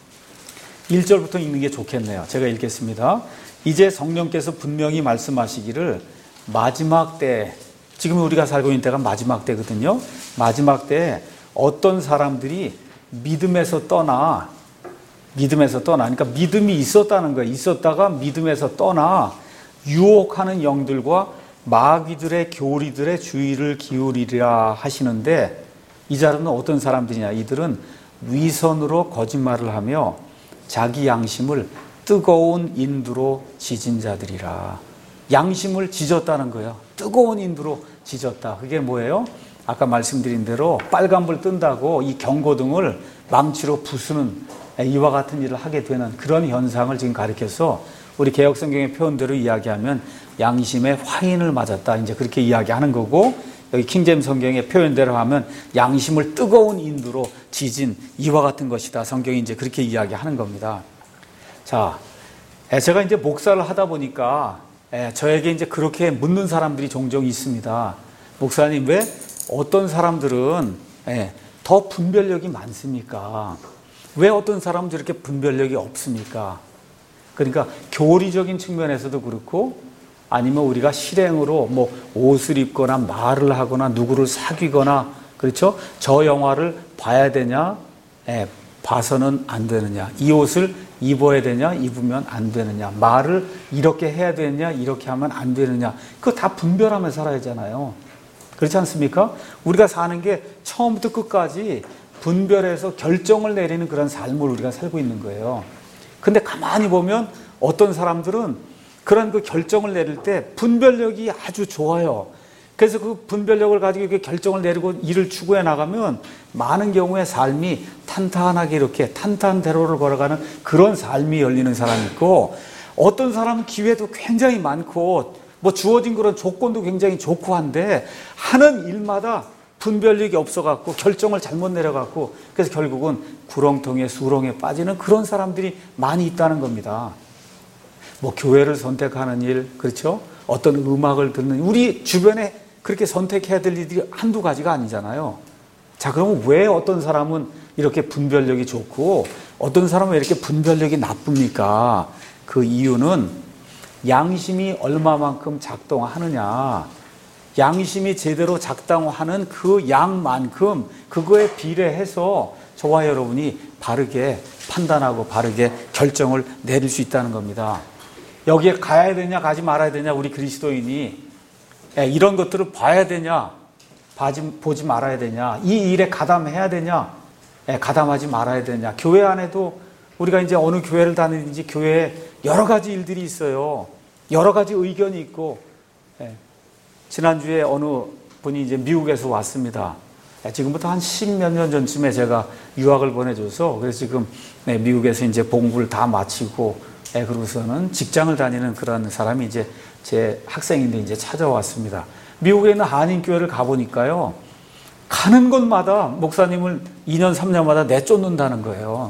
S1: 일 절부터 읽는 게 좋겠네요. 제가 읽겠습니다. 이제 성령께서 분명히 말씀하시기를 마지막 때, 지금 우리가 살고 있는 때가 마지막 때거든요. 마지막 때에 어떤 사람들이 믿음에서 떠나, 믿음에서 떠나, 그러니까 믿음이 있었다는 거예요. 있었다가 믿음에서 떠나 유혹하는 영들과 마귀들의 교리들의 주의를 기울이리라 하시는데 이 자는 어떤 사람들이냐. 이들은 위선으로 거짓말을 하며 자기 양심을 뜨거운 인두로 지진 자들이라. 양심을 지졌다는 거예요. 뜨거운 인두로 지졌다. 그게 뭐예요? 아까 말씀드린 대로 빨간불 뜬다고 이 경고등을 망치로 부수는 이와 같은 일을 하게 되는 그런 현상을 지금 가리켜서 우리 개역성경의 표현대로 이야기하면 양심의 화인을 맞았다. 이제 그렇게 이야기하는 거고, 여기 킹제임스 성경의 표현대로 하면 양심을 뜨거운 인두로 지진 이와 같은 것이다. 성경이 이제 그렇게 이야기하는 겁니다. 자, 제가 이제 목사를 하다 보니까 저에게 이제 그렇게 묻는 사람들이 종종 있습니다. 목사님, 왜 어떤 사람들은 더 분별력이 많습니까? 왜 어떤 사람은 저렇게 분별력이 없습니까? 그러니까 교리적인 측면에서도 그렇고, 아니면 우리가 실행으로 뭐 옷을 입거나 말을 하거나 누구를 사귀거나, 그렇죠? 저 영화를 봐야 되냐, 예, 봐서는 안 되느냐, 이 옷을 입어야 되냐, 입으면 안 되느냐, 말을 이렇게 해야 되느냐, 이렇게 하면 안 되느냐, 그거 다 분별하며 살아야잖아요. 그렇지 않습니까? 우리가 사는 게 처음부터 끝까지 분별해서 결정을 내리는 그런 삶을 우리가 살고 있는 거예요. 근데 가만히 보면 어떤 사람들은 그런 그 결정을 내릴 때 분별력이 아주 좋아요. 그래서 그 분별력을 가지고 이렇게 결정을 내리고 일을 추구해 나가면 많은 경우에 삶이 탄탄하게 이렇게 탄탄대로를 걸어가는 그런 삶이 열리는 사람이 있고, 어떤 사람은 기회도 굉장히 많고 뭐 주어진 그런 조건도 굉장히 좋고 한데 하는 일마다 분별력이 없어갖고 결정을 잘못 내려갖고, 그래서 결국은 구렁텅이에 수렁에 빠지는 그런 사람들이 많이 있다는 겁니다. 뭐 교회를 선택하는 일, 그렇죠? 어떤 음악을 듣는, 우리 주변에 그렇게 선택해야 될 일이 한두 가지가 아니잖아요. 자, 그러면 왜 어떤 사람은 이렇게 분별력이 좋고 어떤 사람은 왜 이렇게 분별력이 나쁩니까? 그 이유는 양심이 얼마만큼 작동하느냐, 양심이 제대로 작동하는 그 양만큼 그거에 비례해서 저와 여러분이 바르게 판단하고 바르게 결정을 내릴 수 있다는 겁니다. 여기에 가야 되냐 가지 말아야 되냐, 우리 그리스도인이 이런 것들을 봐야 되냐 보지 말아야 되냐, 이 일에 가담해야 되냐 가담하지 말아야 되냐. 교회 안에도 우리가 이제 어느 교회를 다니든지 교회에 여러 가지 일들이 있어요. 여러 가지 의견이 있고, 지난주에 어느 분이 이제 미국에서 왔습니다. 지금부터 한 십몇 년 전쯤에 제가 유학을 보내줘서, 그래서 지금 미국에서 이제 공부를 다 마치고, 그러고서는 직장을 다니는 그런 사람이 이제 제 학생인데 이제 찾아왔습니다. 미국에 있는 한인교회를 가보니까요, 가는 곳마다 목사님을 이 년, 삼 년마다 내쫓는다는 거예요.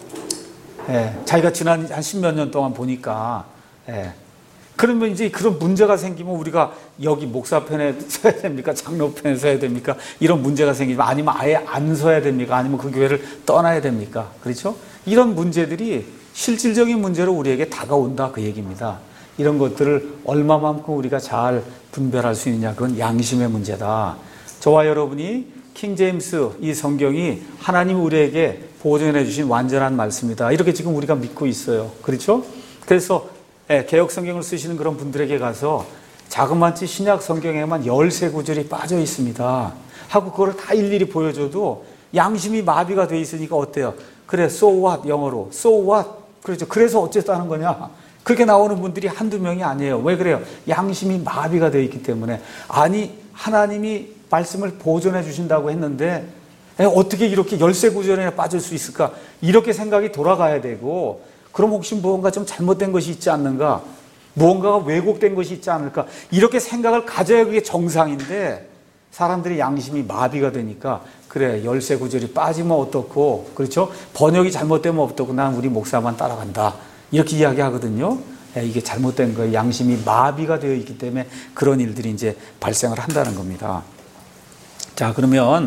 S1: 예, 자기가 지난 한 십몇 년 동안 보니까, 예. 그러면 이제 그런 문제가 생기면 우리가 여기 목사 편에 서야 됩니까? 장로 편에 서야 됩니까? 이런 문제가 생기면, 아니면 아예 안 서야 됩니까? 아니면 그 교회를 떠나야 됩니까? 그렇죠? 이런 문제들이 실질적인 문제로 우리에게 다가온다, 그 얘기입니다. 이런 것들을 얼마만큼 우리가 잘 분별할 수 있느냐, 그건 양심의 문제다. 저와 여러분이 킹제임스 이 성경이 하나님이 우리에게 보존해 주신 완전한 말씀이다, 이렇게 지금 우리가 믿고 있어요. 그렇죠? 그래서 개역 성경을 쓰시는 그런 분들에게 가서 자그마치 신약 성경에만 열세 구절이 빠져 있습니다 하고 그걸 다 일일이 보여줘도 양심이 마비가 돼 있으니까 어때요? 그래, so what, 영어로 so what, 그렇죠? 그래서 어쨌다는 거냐, 그렇게 나오는 분들이 한두 명이 아니에요. 왜 그래요? 양심이 마비가 되어 있기 때문에. 아니, 하나님이 말씀을 보존해 주신다고 했는데 어떻게 이렇게 열세 구절에 빠질 수 있을까, 이렇게 생각이 돌아가야 되고, 그럼 혹시 무언가 좀 잘못된 것이 있지 않는가, 무언가가 왜곡된 것이 있지 않을까, 이렇게 생각을 가져야 그게 정상인데, 사람들의 양심이 마비가 되니까 그래, 열세 구절이 빠지면 어떻고, 그렇죠? 번역이 잘못되면 어떻고, 난 우리 목사만 따라간다, 이렇게 이야기하거든요. 이게 잘못된 거예요. 양심이 마비가 되어 있기 때문에 그런 일들이 이제 발생을 한다는 겁니다. 자, 그러면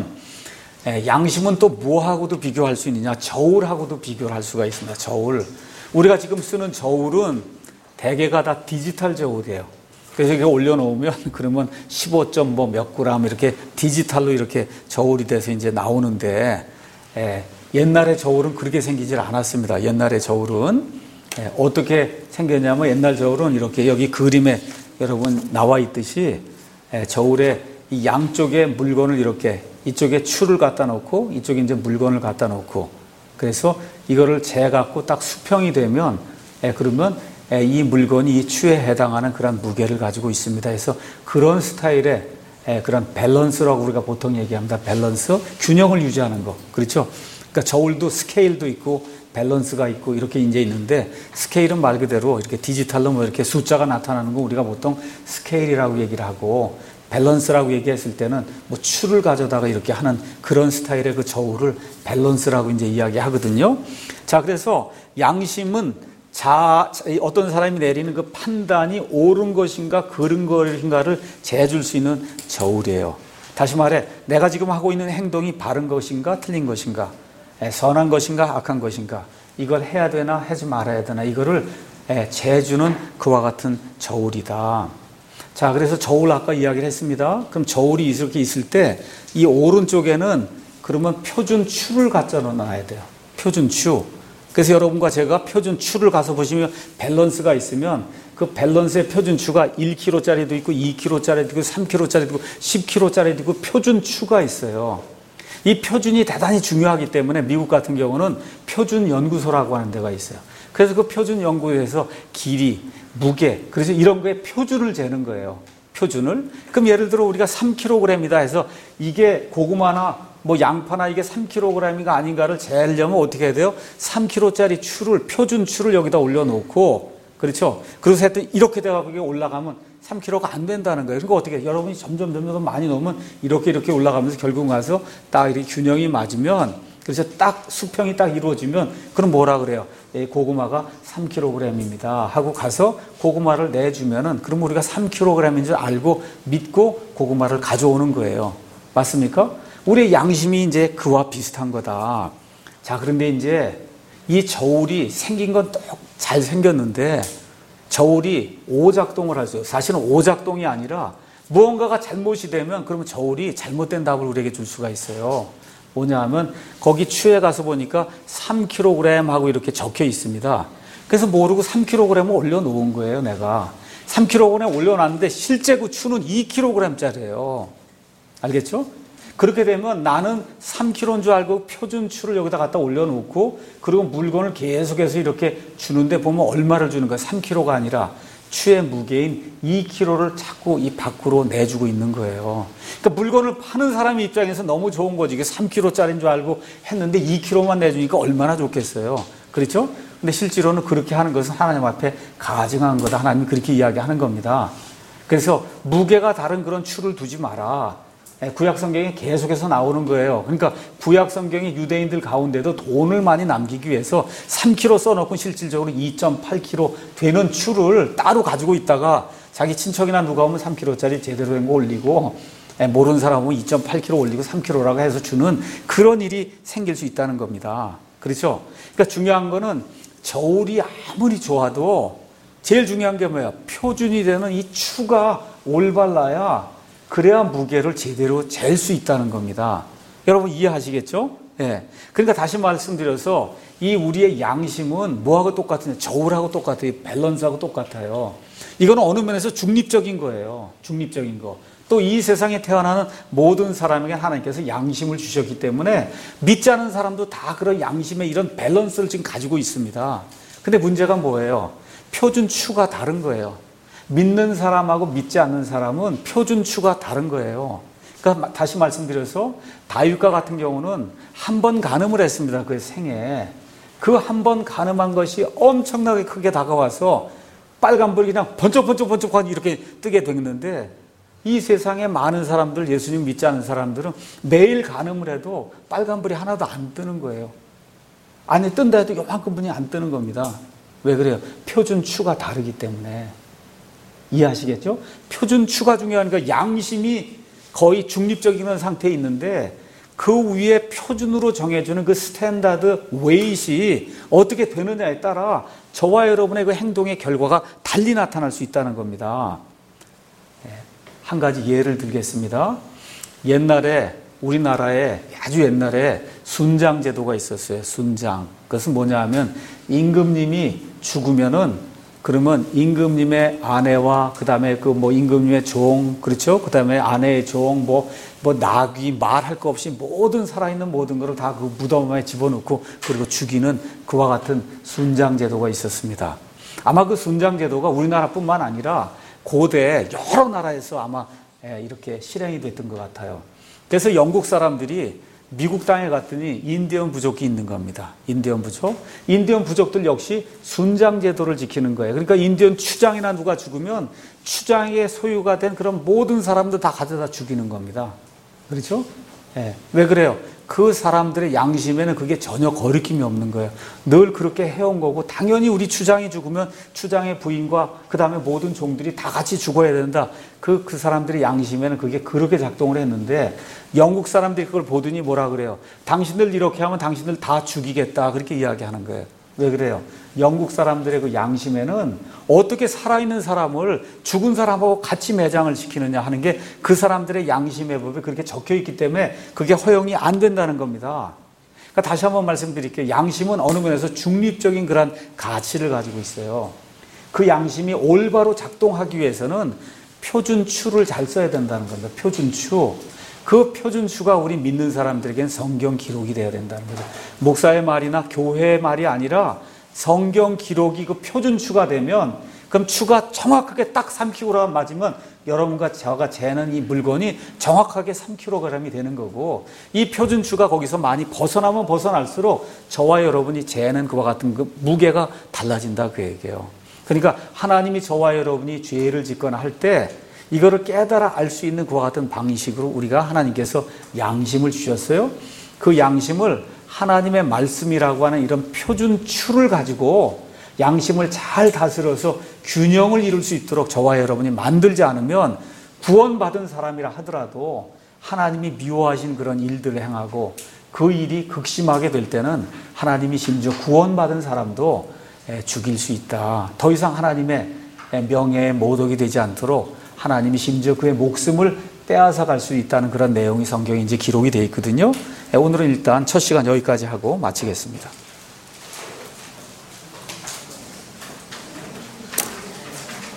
S1: 양심은 또 뭐하고도 비교할 수 있느냐? 저울하고도 비교를 할 수가 있습니다. 저울. 우리가 지금 쓰는 저울은 대개가 다 디지털 저울이에요. 그래서 이렇게 올려놓으면 그러면 십오 점 뭐 몇 그램 이렇게 디지털로 이렇게 저울이 돼서 이제 나오는데, 예, 옛날의 저울은 그렇게 생기질 않았습니다. 옛날의 저울은 예, 어떻게 생겼냐면, 옛날 저울은 이렇게 여기 그림에 여러분 나와 있듯이 예, 저울에 이 양쪽에 물건을 이렇게, 이쪽에 추를 갖다 놓고 이쪽에 이제 물건을 갖다 놓고, 그래서 이거를 재갖고 딱 수평이 되면 예, 그러면 예, 이 물건이 이 추에 해당하는 그런 무게를 가지고 있습니다. 그래서 그런 스타일의 예, 그런 밸런스라고 우리가 보통 얘기합니다. 밸런스, 균형을 유지하는 거. 그렇죠? 그러니까 저울도 스케일도 있고 밸런스가 있고 이렇게 이제 있는데, 스케일은 말 그대로 이렇게 디지털로 뭐 이렇게 숫자가 나타나는 거 우리가 보통 스케일이라고 얘기를 하고, 밸런스라고 얘기했을 때는 뭐 추를 가져다가 이렇게 하는 그런 스타일의 그 저울을 밸런스라고 이제 이야기하거든요. 자, 그래서 양심은 자, 어떤 사람이 내리는 그 판단이 옳은 것인가 그른 것인가를 재줄 수 있는 저울이에요. 다시 말해, 내가 지금 하고 있는 행동이 바른 것인가 틀린 것인가, 선한 것인가 악한 것인가, 이걸 해야 되나 하지 말아야 되나, 이거를 재주는 그와 같은 저울이다. 자, 그래서 저울 아까 이야기를 했습니다. 그럼 저울이 이렇게 있을 때 이 오른쪽에는 그러면 표준 추를 갖다 놔야 돼요. 표준 추. 그래서 여러분과 제가 표준 추를 가서 보시면 밸런스가 있으면 그 밸런스의 표준 추가 일 킬로그램짜리도 있고 이 킬로그램짜리도 있고 삼 킬로그램짜리도 있고 십 킬로그램짜리도 있고 표준 추가 있어요. 이 표준이 대단히 중요하기 때문에 미국 같은 경우는 표준 연구소라고 하는 데가 있어요. 그래서 그 표준 연구소에서 길이, 무게, 그래서 이런 거에 표준을 재는 거예요. 표준을. 그럼 예를 들어 우리가 삼 킬로그램이다 해서 이게 고구마나 뭐 양파나 이게 삼 킬로그램인가 아닌가를 재려면 어떻게 해야 돼요? 삼 킬로그램짜리 추를, 표준 추를 여기다 올려놓고, 그렇죠? 그래서 했더니 이렇게 돼가지고 이게 올라가면 삼 킬로그램가 안 된다는 거예요. 그러니까 어떻게 해요? 여러분이 점점 점점 많이 넣으면 이렇게 이렇게 올라가면서 결국 가서 딱 이렇게 균형이 맞으면, 그래서 딱 수평이 딱 이루어지면, 그럼 뭐라 그래요? 예, 고구마가 삼 킬로그램입니다 하고 가서 고구마를 내주면은, 그럼 우리가 삼 킬로그램인 줄 알고 믿고 고구마를 가져오는 거예요. 맞습니까? 우리의 양심이 이제 그와 비슷한 거다. 자, 그런데 이제 이 저울이 생긴 건 잘 생겼는데, 저울이 오작동을 하죠. 사실은 오작동이 아니라 무언가가 잘못이 되면 그러면 저울이 잘못된 답을 우리에게 줄 수가 있어요. 뭐냐 하면 거기 추에 가서 보니까 삼 킬로그램 하고 이렇게 적혀 있습니다. 그래서 모르고 삼 킬로그램을 올려놓은 거예요, 내가. 삼 킬로그램 올려놨는데 실제 그 추는 이 킬로그램짜리예요. 알겠죠? 그렇게 되면 나는 삼 킬로그램인 줄 알고 표준 추를 여기다 갖다 올려놓고, 그리고 물건을 계속해서 이렇게 주는데 보면 얼마를 주는 거야? 삼 킬로그램가 아니라 추의 무게인 이 킬로그램를 자꾸 이 밖으로 내주고 있는 거예요. 그러니까 물건을 파는 사람 입장에서 너무 좋은 거지. 이게 삼 킬로그램짜리인 줄 알고 했는데 이 킬로그램만 내주니까 얼마나 좋겠어요. 그렇죠? 근데 실제로는 그렇게 하는 것은 하나님 앞에 가증한 거다. 하나님이 그렇게 이야기하는 겁니다. 그래서 무게가 다른 그런 추를 두지 마라. 구약 성경에 계속해서 나오는 거예요. 그러니까 구약 성경이 유대인들 가운데도 돈을 많이 남기기 위해서 삼 킬로그램 써놓고 실질적으로 이 점 팔 킬로그램 되는 추를 따로 가지고 있다가 자기 친척이나 누가 오면 삼 킬로그램짜리 제대로 된 거 올리고, 모르는 사람 오면 이 점 팔 킬로그램 올리고 삼 킬로그램라고 해서 주는 그런 일이 생길 수 있다는 겁니다. 그렇죠? 그러니까 중요한 거는 저울이 아무리 좋아도 제일 중요한 게 뭐야? 표준이 되는 이 추가 올바라야, 그래야 무게를 제대로 잴 수 있다는 겁니다. 여러분 이해하시겠죠? 예. 그러니까 다시 말씀드려서 이 우리의 양심은 뭐하고 똑같은데? 저울하고 똑같아요. 밸런스하고 똑같아요. 이건 어느 면에서 중립적인 거예요. 중립적인 거. 또 이 세상에 태어나는 모든 사람에게 하나님께서 양심을 주셨기 때문에 믿지 않은 사람도 다 그런 양심의 이런 밸런스를 지금 가지고 있습니다. 근데 문제가 뭐예요? 표준 추가 다른 거예요. 믿는 사람하고 믿지 않는 사람은 표준추가 다른 거예요. 그러니까 다시 말씀드려서 다윗과 같은 경우는 한 번 간음을 했습니다. 그 생에. 그 한 번 간음한 것이 엄청나게 크게 다가와서 빨간불이 그냥 번쩍번쩍번쩍 이렇게 뜨게 됐는데, 이 세상에 많은 사람들, 예수님 믿지 않는 사람들은 매일 간음을 해도 빨간불이 하나도 안 뜨는 거예요. 아니 뜬다 해도 요만큼 분이 안 뜨는 겁니다. 왜 그래요? 표준추가 다르기 때문에. 이해하시겠죠? 표준추가 중요하니까 양심이 거의 중립적인 상태에 있는데 그 위에 표준으로 정해주는 그 스탠다드 웨이트이 어떻게 되느냐에 따라 저와 여러분의 그 행동의 결과가 달리 나타날 수 있다는 겁니다. 한 가지 예를 들겠습니다. 옛날에 우리나라에 아주 옛날에 순장 제도가 있었어요. 순장. 그것은 뭐냐 하면 임금님이 죽으면은 그러면 임금님의 아내와 그 다음에 그 뭐 임금님의 종, 그렇죠? 그 다음에 아내의 종, 뭐, 뭐 나귀, 말할 거 없이 모든 살아있는 모든 것을 다 그 무덤에 집어넣고 그리고 죽이는 그와 같은 순장 제도가 있었습니다. 아마 그 순장제도가 우리나라뿐만 아니라 고대 여러 나라에서 아마 이렇게 실행이 됐던 것 같아요. 그래서 영국 사람들이 미국 땅에 갔더니 인디언 부족이 있는 겁니다. 인디언 부족. 인디언 부족들 역시 순장제도를 지키는 거예요. 그러니까 인디언 추장이나 누가 죽으면 추장의 소유가 된 그런 모든 사람들 다 가져다 죽이는 겁니다. 그렇죠? 예. 왜 그래요? 그 사람들의 양심에는 그게 전혀 거리낌이 없는 거예요. 늘 그렇게 해온 거고, 당연히 우리 추장이 죽으면 추장의 부인과 그 다음에 모든 종들이 다 같이 죽어야 된다. 그, 그 사람들의 양심에는 그게 그렇게 작동을 했는데, 영국 사람들이 그걸 보더니 뭐라 그래요? 당신들 이렇게 하면 당신들 다 죽이겠다. 그렇게 이야기하는 거예요. 왜 그래요? 영국 사람들의 그 양심에는 어떻게 살아있는 사람을 죽은 사람하고 같이 매장을 시키느냐 하는 게 그 사람들의 양심의 법에 그렇게 적혀 있기 때문에 그게 허용이 안 된다는 겁니다. 그러니까 다시 한번 말씀드릴게요. 양심은 어느 면에서 중립적인 그런 가치를 가지고 있어요. 그 양심이 올바로 작동하기 위해서는 표준추를 잘 써야 된다는 겁니다. 표준추. 그 표준추가 우리 믿는 사람들에게는 성경 기록이 되어야 된다는 거죠. 목사의 말이나 교회의 말이 아니라 성경 기록이 그 표준추가 되면, 그럼 추가 정확하게 딱 삼 킬로그램 맞으면 여러분과 제가 재는 이 물건이 정확하게 삼 킬로그램이 되는 거고, 이 표준추가 거기서 많이 벗어나면 벗어날수록 저와 여러분이 재는 그와 같은 그 무게가 달라진다 그 얘기예요. 그러니까 하나님이 저와 여러분이 죄를 짓거나 할 때 이거를 깨달아 알 수 있는 그와 같은 방식으로 우리가 하나님께서 양심을 주셨어요. 그 양심을 하나님의 말씀이라고 하는 이런 표준추를 가지고 양심을 잘 다스려서 균형을 이룰 수 있도록 저와 여러분이 만들지 않으면 구원받은 사람이라 하더라도 하나님이 미워하신 그런 일들을 행하고 그 일이 극심하게 될 때는 하나님이 심지어 구원받은 사람도 죽일 수 있다. 더 이상 하나님의 명예에 모독이 되지 않도록 하나님이 심지어 그의 목숨을 빼앗아 갈 수 있다는 그런 내용이 성경에 이제 기록이 되어 있거든요. 오늘은 일단 첫 시간 여기까지 하고 마치겠습니다.